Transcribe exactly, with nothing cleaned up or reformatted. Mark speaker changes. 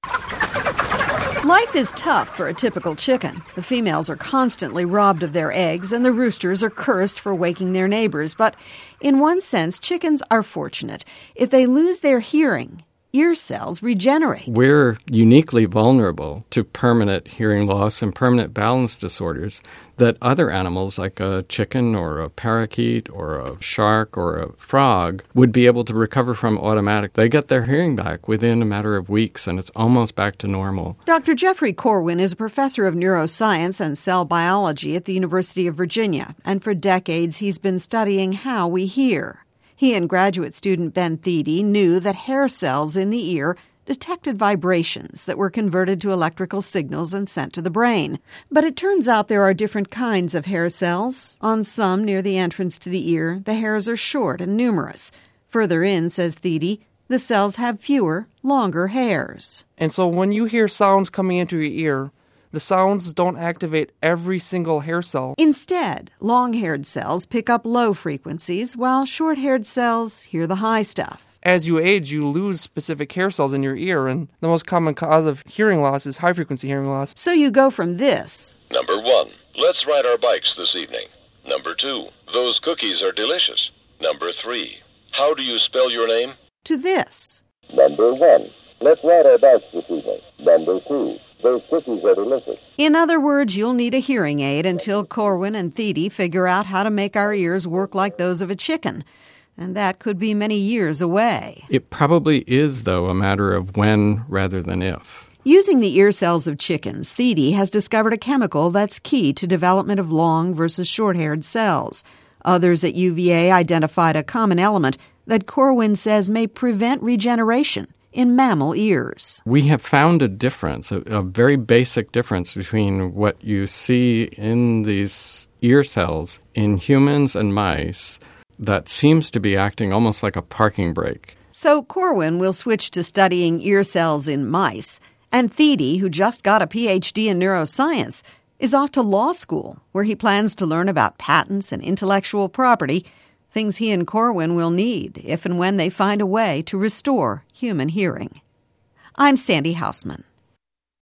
Speaker 1: Life is tough for a typical chicken. The females are constantly robbed of their eggs, and the roosters are cursed for waking their neighbors. But in one sense, chickens are fortunate. If they lose their hearing, ear cells regenerate.
Speaker 2: We're uniquely vulnerable to permanent hearing loss and permanent balance disorders that other animals like a chicken or a parakeet or a shark or a frog would be able to recover from automatically. They get their hearing back within a matter of weeks, and it's almost back to normal.
Speaker 1: Doctor Jeffrey Corwin is a professor of neuroscience and cell biology at the University of Virginia, and for decades he's been studying how we hear. He and graduate student Ben Thiede knew that hair cells in the ear detected vibrations that were converted to electrical signals and sent to the brain. But it turns out there are different kinds of hair cells. On some near the entrance to the ear, the hairs are short and numerous. Further in, says Thiede, the cells have fewer, longer hairs.
Speaker 3: And so when you hear sounds coming into your ear, the sounds don't activate every single hair cell.
Speaker 1: Instead, long-haired cells pick up low frequencies, while short-haired cells hear the high stuff.
Speaker 3: As you age, you lose specific hair cells in your ear, and the most common cause of hearing loss is high-frequency hearing loss.
Speaker 1: So you go from this.
Speaker 4: Number one, let's ride our bikes this evening. Number two, those cookies are delicious. Number three, how do you spell your name?
Speaker 1: To this.
Speaker 4: Number one, let's ride our bikes this evening. Number two, those cookies are delicious.
Speaker 1: In other words, you'll need a hearing aid until Corwin and Thiede figure out how to make our ears work like those of a chicken. And that could be many years away.
Speaker 2: It probably is, though, a matter of when rather than if.
Speaker 1: Using the ear cells of chickens, Thiede has discovered a chemical that's key to development of long versus short-haired cells. Others at U V A identified a common element that Corwin says may prevent regeneration in mammal ears.
Speaker 2: We have found a difference, a, a very basic difference between what you see in these ear cells in humans and mice that seems to be acting almost like a parking brake.
Speaker 1: So Corwin will switch to studying ear cells in mice, and Thiede, who just got a P H D in neuroscience, is off to law school, where he plans to learn about patents and intellectual property, things he and Corwin will need if and when they find a way to restore human hearing. I'm Sandy Hausman.